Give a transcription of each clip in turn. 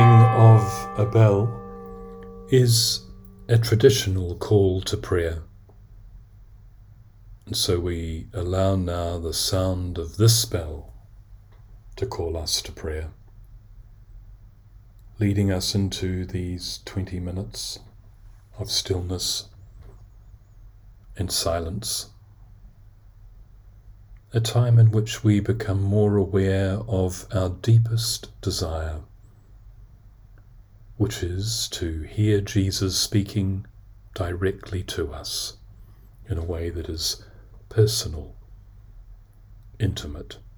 ringing of a bell is a traditional call to prayer. And so we allow now the sound of this bell to call us to prayer, leading us into these 20 minutes of stillness and silence, a time in which we become more aware of our deepest desire, which is to hear Jesus speaking directly to us in a way that is personal, intimate.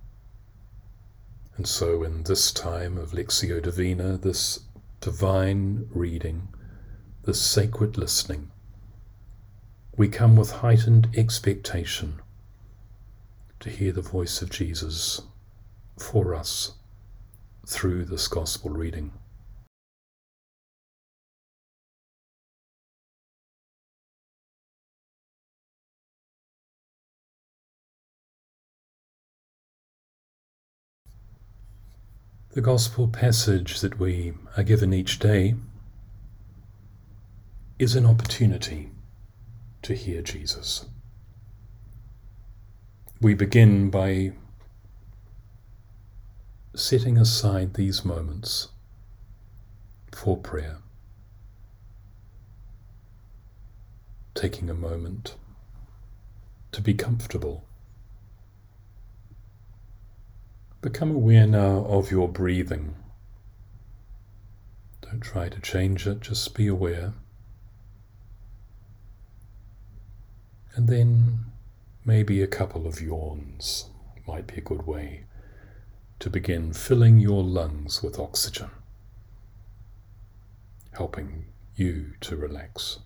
And so in this time of Lectio Divina, this divine reading, this sacred listening, we come with heightened expectation to hear the voice of Jesus for us through this gospel reading. The gospel passage that we are given each day is an opportunity to hear Jesus. We begin by setting aside these moments for prayer, taking a moment to be comfortable. Become aware now of your breathing. Don't try to change it, just be aware. And then maybe a couple of yawns might be a good way to begin filling your lungs with oxygen, helping you to relax.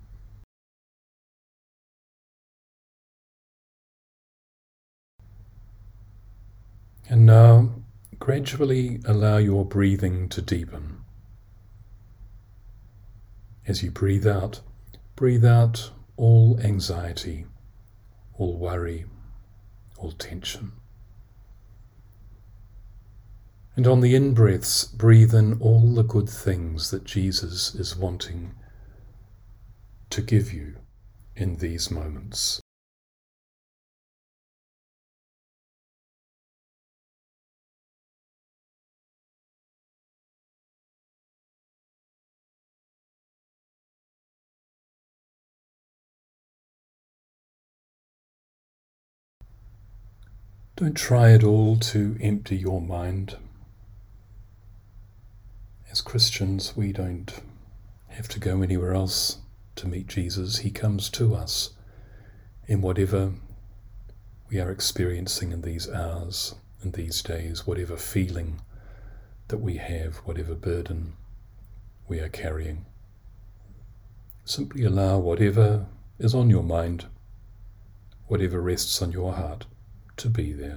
And now, gradually allow your breathing to deepen. As you breathe out all anxiety, all worry, all tension. And on the in-breaths, breathe in all the good things that Jesus is wanting to give you in these moments. Don't try at all to empty your mind. As Christians, we don't have to go anywhere else to meet Jesus. He comes to us in whatever we are experiencing in these hours, in these days, whatever feeling that we have, whatever burden we are carrying. Simply allow whatever is on your mind, whatever rests on your heart, to be there.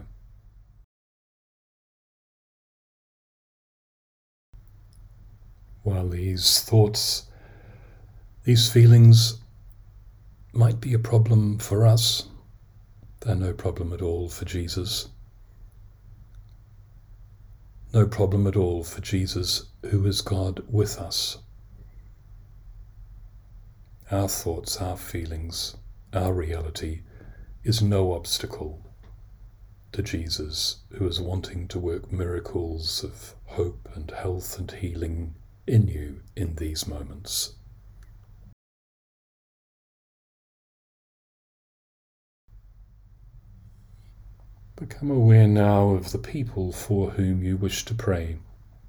While these thoughts, these feelings might be a problem for us, they're no problem at all for Jesus. No problem at all for Jesus, who is God with us. Our thoughts, our feelings, our reality is no obstacle to Jesus, who is wanting to work miracles of hope and health and healing in you in these moments. Become aware now of the people for whom you wish to pray,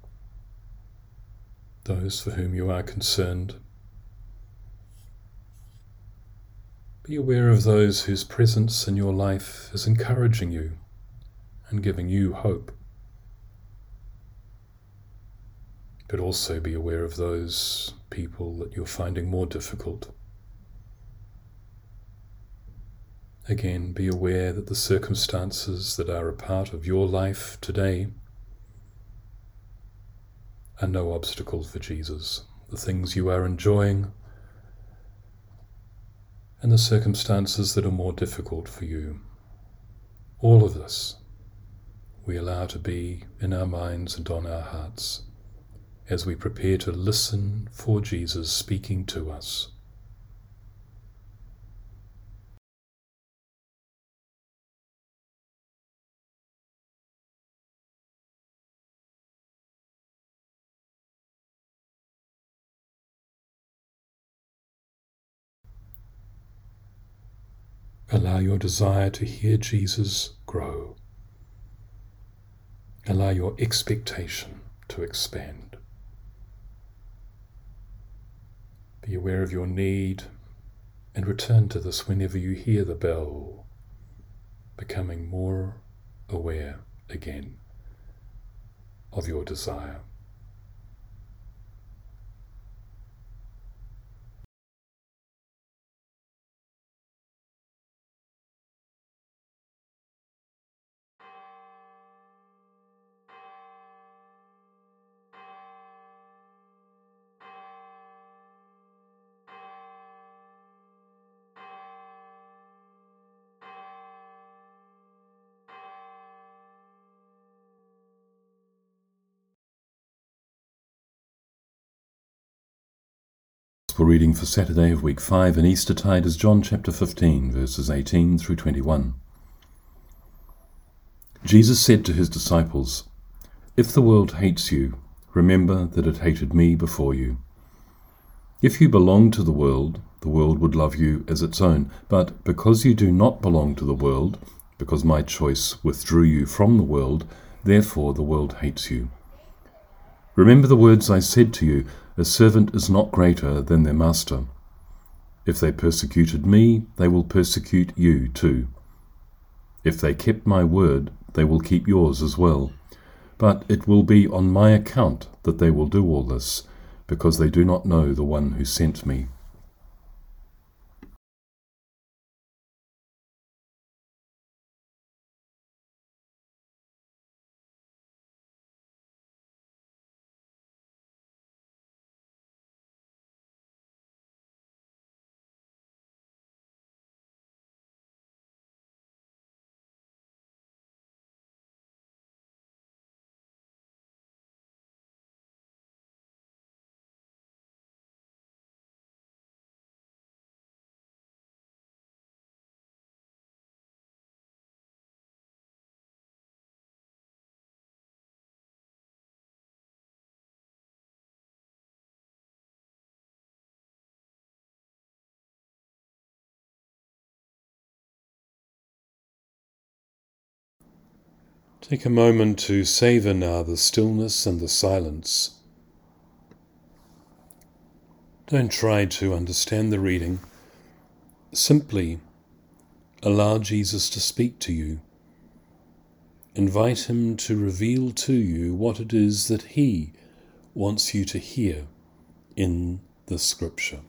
those for whom you are concerned. Be aware of those whose presence in your life is encouraging you and giving you hope. But also be aware of those people that you're finding more difficult. Again, be aware that the circumstances that are a part of your life today are no obstacle for Jesus. The things you are enjoying and the circumstances that are more difficult for you. All of this we allow to be in our minds and on our hearts as we prepare to listen for Jesus speaking to us. Allow your desire to hear Jesus grow. Allow your expectation to expand. Be aware of your need and return to this whenever you hear the bell, becoming more aware again of your desire. Gospel reading for Saturday of week 5 in Eastertide is John chapter 15, verses 18 through 21. Jesus said to his disciples, "If the world hates you, remember that it hated me before you. If you belong to the world would love you as its own. But because you do not belong to the world, because my choice withdrew you from the world, therefore the world hates you. Remember the words I said to you, a servant is not greater than their master. If they persecuted me, they will persecute you too. If they kept my word, they will keep yours as well. But it will be on my account that they will do all this, because they do not know the one who sent me." Take a moment to savor now the stillness and the silence. Don't try to understand the reading. Simply allow Jesus to speak to you. Invite him to reveal to you what it is that he wants you to hear in the scripture.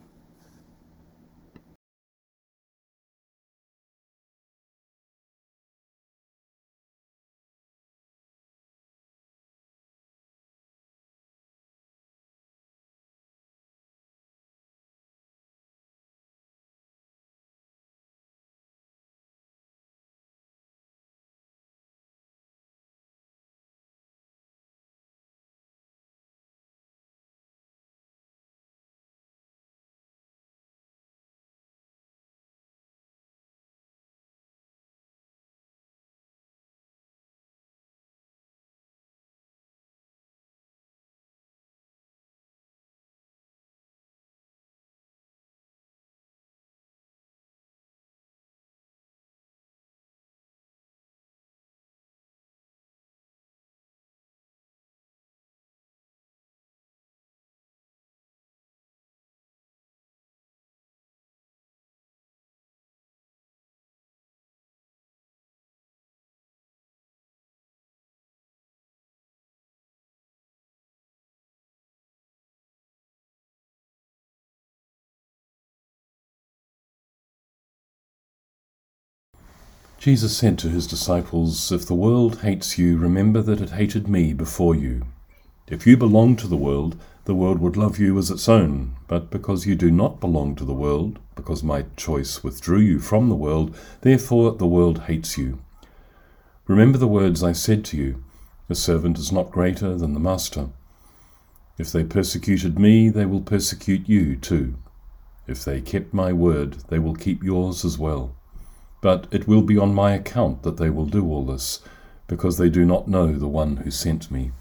Jesus said to his disciples, "If the world hates you, remember that it hated me before you. If you belong to the world would love you as its own. But because you do not belong to the world, because my choice withdrew you from the world, therefore the world hates you. Remember the words I said to you, a servant is not greater than the master. If they persecuted me, they will persecute you too. If they kept my word, they will keep yours as well. But it will be on my account that they will do all this, because they do not know the one who sent me.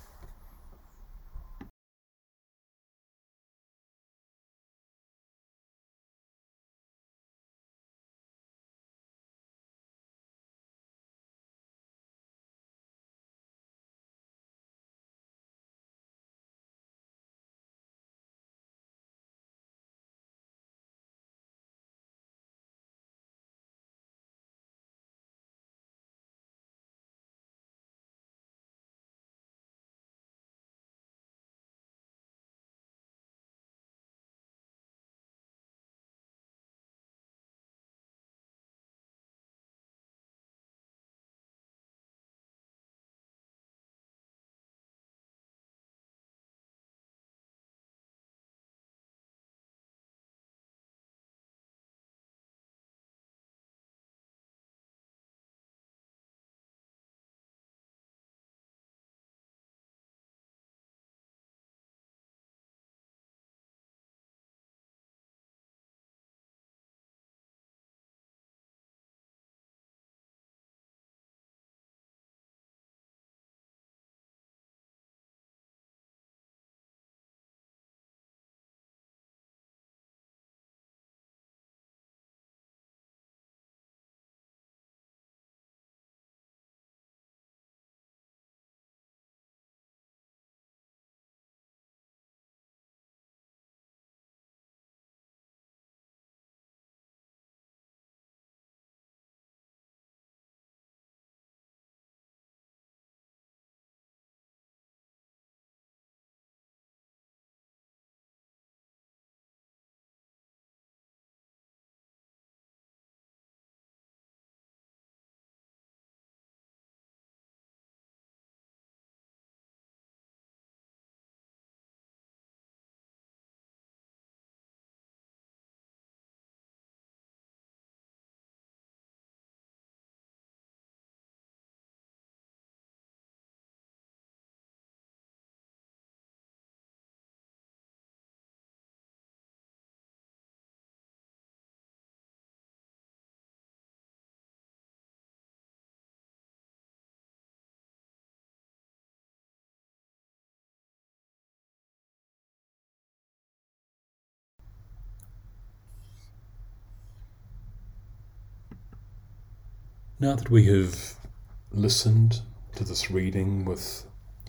Now that we have listened to this reading with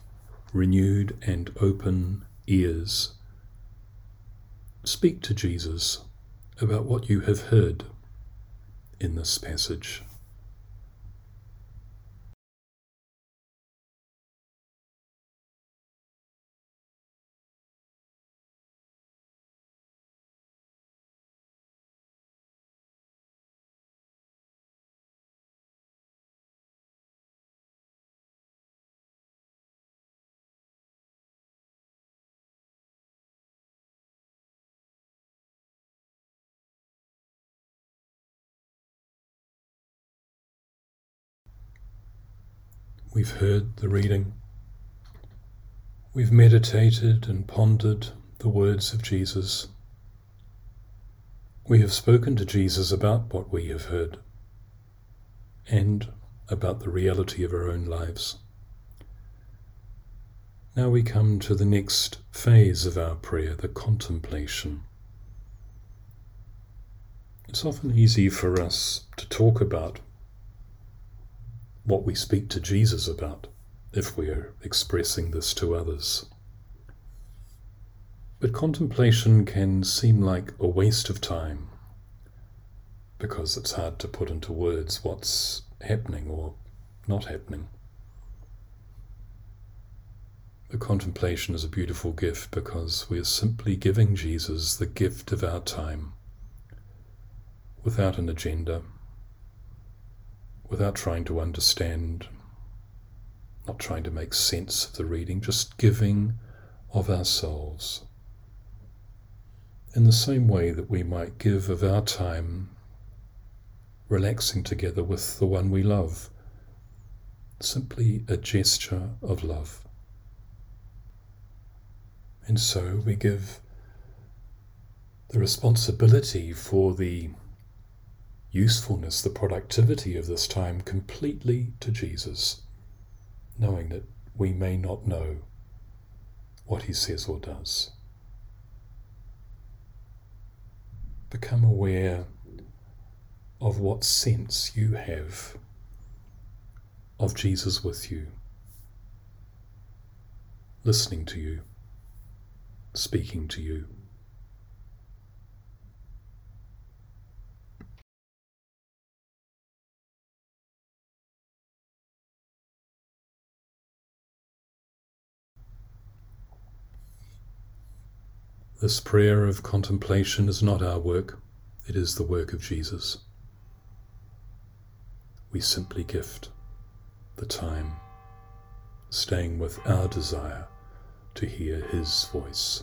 renewed and open ears, speak to Jesus about what you have heard in this passage. We've heard the reading. We've meditated and pondered the words of Jesus. We have spoken to Jesus about what we have heard and about the reality of our own lives. Now we come to the next phase of our prayer, the contemplation. It's often easy for us to talk about what we speak to Jesus about if we are expressing this to others. But contemplation can seem like a waste of time because it's hard to put into words what's happening or not happening. The contemplation is a beautiful gift because we are simply giving Jesus the gift of our time without an agenda, without trying to understand, not trying to make sense of the reading, just giving of ourselves. In the same way that we might give of our time relaxing together with the one we love, simply a gesture of love. And so we give the responsibility for the usefulness, the productivity of this time completely to Jesus, knowing that we may not know what he says or does. Become aware of what sense you have of Jesus with you, listening to you, speaking to you. This prayer of contemplation is not our work, it is the work of Jesus. We simply gift the time, staying with our desire to hear his voice.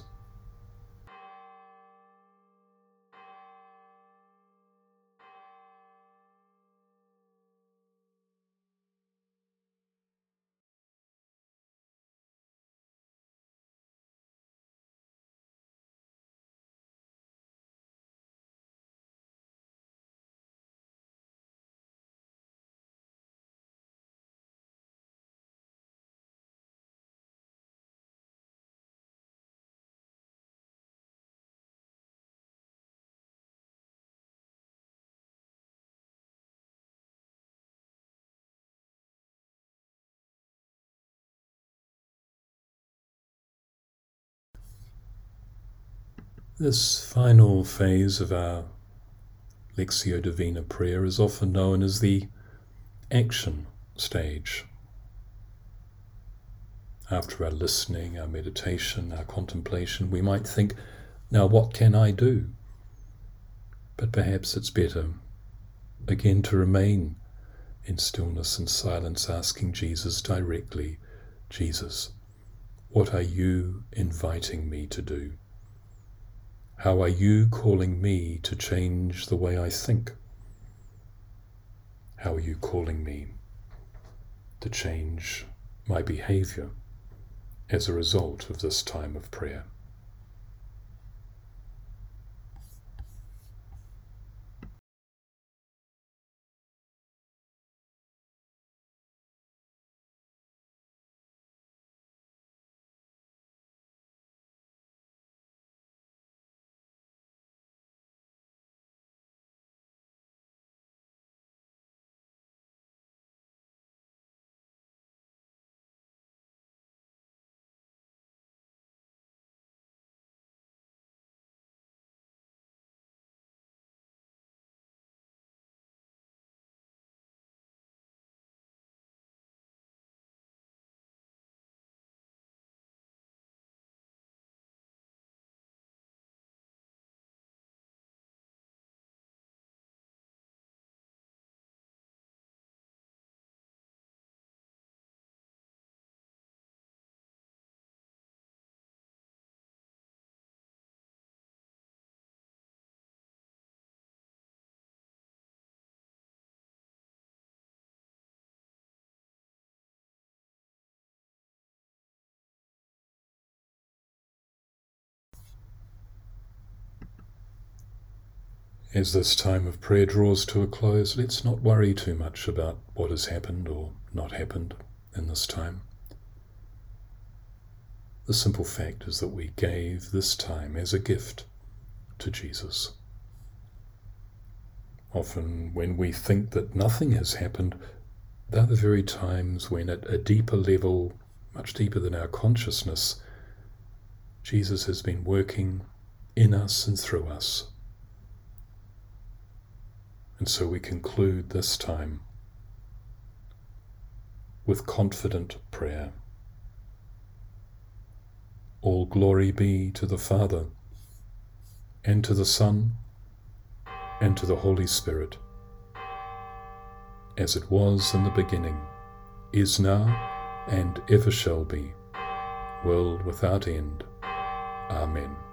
This final phase of our Lectio Divina prayer is often known as the action stage. After our listening, our meditation, our contemplation, we might think, now what can I do? But perhaps it's better, again, to remain in stillness and silence, asking Jesus directly, Jesus, what are you inviting me to do? How are you calling me to change the way I think? How are you calling me to change my behavior as a result of this time of prayer? As this time of prayer draws to a close, let's not worry too much about what has happened or not happened in this time. The simple fact is that we gave this time as a gift to Jesus. Often when we think that nothing has happened, they're the very times when at a deeper level, much deeper than our consciousness, Jesus has been working in us and through us. And so we conclude this time with confident prayer. All glory be to the Father, and to the Son, and to the Holy Spirit, as it was in the beginning, is now, and ever shall be, world without end. Amen.